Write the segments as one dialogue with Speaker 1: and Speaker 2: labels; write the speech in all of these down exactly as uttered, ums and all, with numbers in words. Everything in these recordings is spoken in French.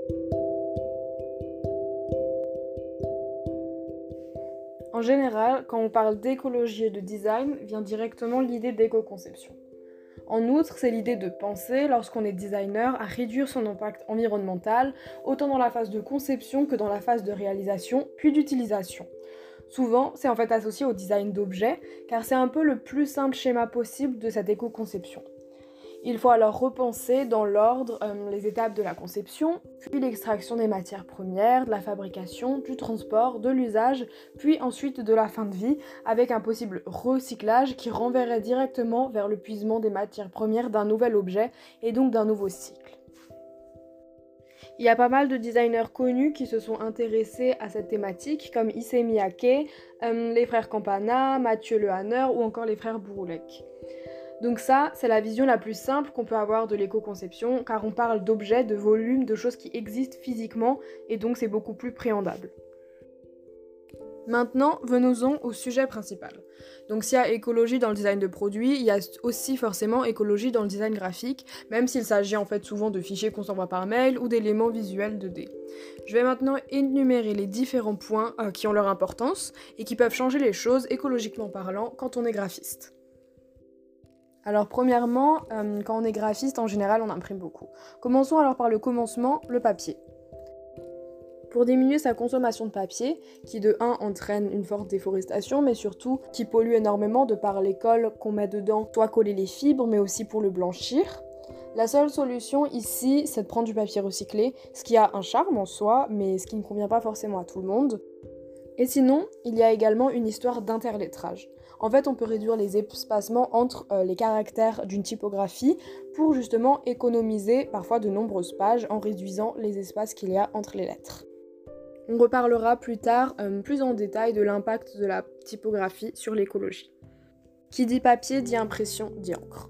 Speaker 1: En général, quand on parle d'écologie et de design, vient directement l'idée d'éco-conception. En outre, c'est l'idée de penser, lorsqu'on est designer, à réduire son impact environnemental, autant dans la phase de conception que dans la phase de réalisation, puis d'utilisation. Souvent, c'est en fait associé au design d'objets, car c'est un peu le plus simple schéma possible de cette éco-conception. Il faut alors repenser dans l'ordre euh, les étapes de la conception, puis l'extraction des matières premières, de la fabrication, du transport, de l'usage, puis ensuite de la fin de vie, avec un possible recyclage qui renverrait directement vers l'épuisement des matières premières d'un nouvel objet et donc d'un nouveau cycle. Il y a pas mal de designers connus qui se sont intéressés à cette thématique, comme Issey Miyake, euh, les frères Campana, Mathieu Lehanner ou encore les frères Bouroulec. Donc ça, c'est la vision la plus simple qu'on peut avoir de l'éco-conception, car on parle d'objets, de volumes, de choses qui existent physiquement, et donc c'est beaucoup plus préhendable. Maintenant, venons-en au sujet principal. Donc s'il y a écologie dans le design de produits, il y a aussi forcément écologie dans le design graphique, même s'il s'agit en fait souvent de fichiers qu'on s'envoie par mail ou d'éléments visuels deux D. Je vais maintenant énumérer les différents points euh, qui ont leur importance et qui peuvent changer les choses écologiquement parlant quand on est graphiste. Alors premièrement, euh, quand on est graphiste, en général, on imprime beaucoup. Commençons alors par le commencement, le papier. Pour diminuer sa consommation de papier, qui de un entraîne une forte déforestation, mais surtout qui pollue énormément de par les colles qu'on met dedans, soit coller les fibres, mais aussi pour le blanchir, la seule solution ici, c'est de prendre du papier recyclé, ce qui a un charme en soi, mais ce qui ne convient pas forcément à tout le monde. Et sinon, il y a également une histoire d'interlettrage. En fait, on peut réduire les espacements entre euh, les caractères d'une typographie pour justement économiser parfois de nombreuses pages en réduisant les espaces qu'il y a entre les lettres. On reparlera plus tard euh, plus en détail de l'impact de la typographie sur l'écologie. Qui dit papier dit impression, dit encre.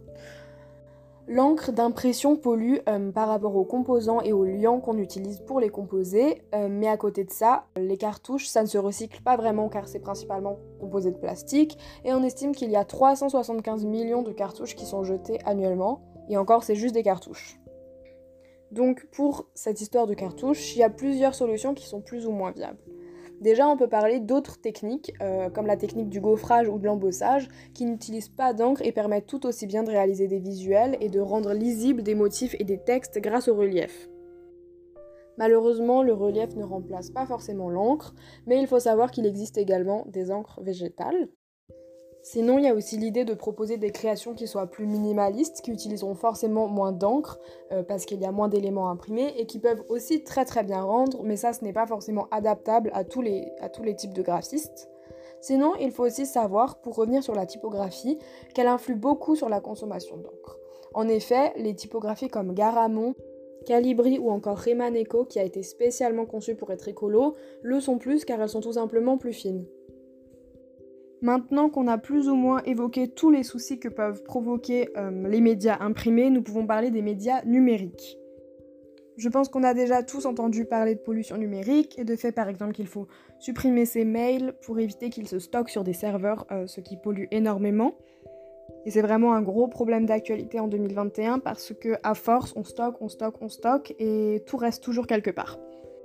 Speaker 1: L'encre d'impression pollue euh, par rapport aux composants et aux liants qu'on utilise pour les composer, euh, mais à côté de ça, les cartouches, ça ne se recycle pas vraiment car c'est principalement composé de plastique, et on estime qu'il y a trois cent soixante-quinze millions de cartouches qui sont jetées annuellement, et encore c'est juste des cartouches. Donc pour cette histoire de cartouches, il y a plusieurs solutions qui sont plus ou moins viables. Déjà, on peut parler d'autres techniques, euh, comme la technique du gaufrage ou de l'embossage, qui n'utilisent pas d'encre et permettent tout aussi bien de réaliser des visuels et de rendre lisibles des motifs et des textes grâce au relief. Malheureusement, le relief ne remplace pas forcément l'encre, mais il faut savoir qu'il existe également des encres végétales. Sinon, il y a aussi l'idée de proposer des créations qui soient plus minimalistes, qui utiliseront forcément moins d'encre, euh, parce qu'il y a moins d'éléments imprimés, et qui peuvent aussi très très bien rendre, mais ça ce n'est pas forcément adaptable à tous les, à tous les types de graphistes. Sinon, il faut aussi savoir, pour revenir sur la typographie, qu'elle influe beaucoup sur la consommation d'encre. En effet, les typographies comme Garamond, Calibri ou encore Reman Eco, qui a été spécialement conçue pour être écolo, le sont plus car elles sont tout simplement plus fines. Maintenant qu'on a plus ou moins évoqué tous les soucis que peuvent provoquer euh, les médias imprimés, nous pouvons parler des médias numériques. Je pense qu'on a déjà tous entendu parler de pollution numérique et de fait par exemple qu'il faut supprimer ses mails pour éviter qu'ils se stockent sur des serveurs, euh, ce qui pollue énormément. Et c'est vraiment un gros problème d'actualité en deux mille vingt et un parce que à force on stocke, on stocke, on stocke et tout reste toujours quelque part.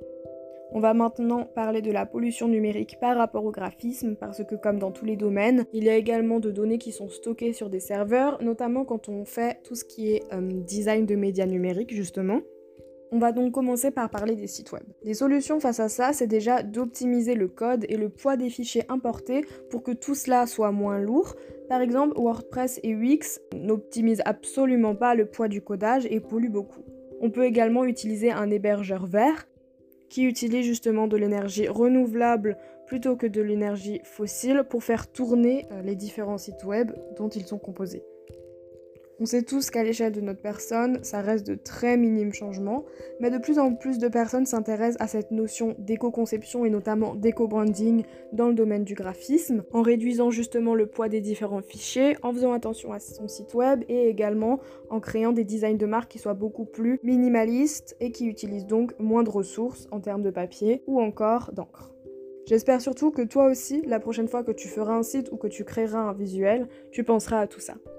Speaker 1: On va maintenant parler de la pollution numérique par rapport au graphisme, parce que comme dans tous les domaines, il y a également de données qui sont stockées sur des serveurs, notamment quand on fait tout ce qui est euh, design de médias numériques justement. On va donc commencer par parler des sites web. Les solutions face à ça, c'est déjà d'optimiser le code et le poids des fichiers importés pour que tout cela soit moins lourd. Par exemple, WordPress et Wix n'optimisent absolument pas le poids du codage et polluent beaucoup. On peut également utiliser un hébergeur vert, qui utilise justement de l'énergie renouvelable plutôt que de l'énergie fossile pour faire tourner les différents sites web dont ils sont composés. On sait tous qu'à l'échelle de notre personne, ça reste de très minimes changements, mais de plus en plus de personnes s'intéressent à cette notion d'éco-conception et notamment d'éco-branding dans le domaine du graphisme, en réduisant justement le poids des différents fichiers, en faisant attention à son site web et également en créant des designs de marque qui soient beaucoup plus minimalistes et qui utilisent donc moins de ressources en termes de papier ou encore d'encre. J'espère surtout que toi aussi, la prochaine fois que tu feras un site ou que tu créeras un visuel, tu penseras à tout ça.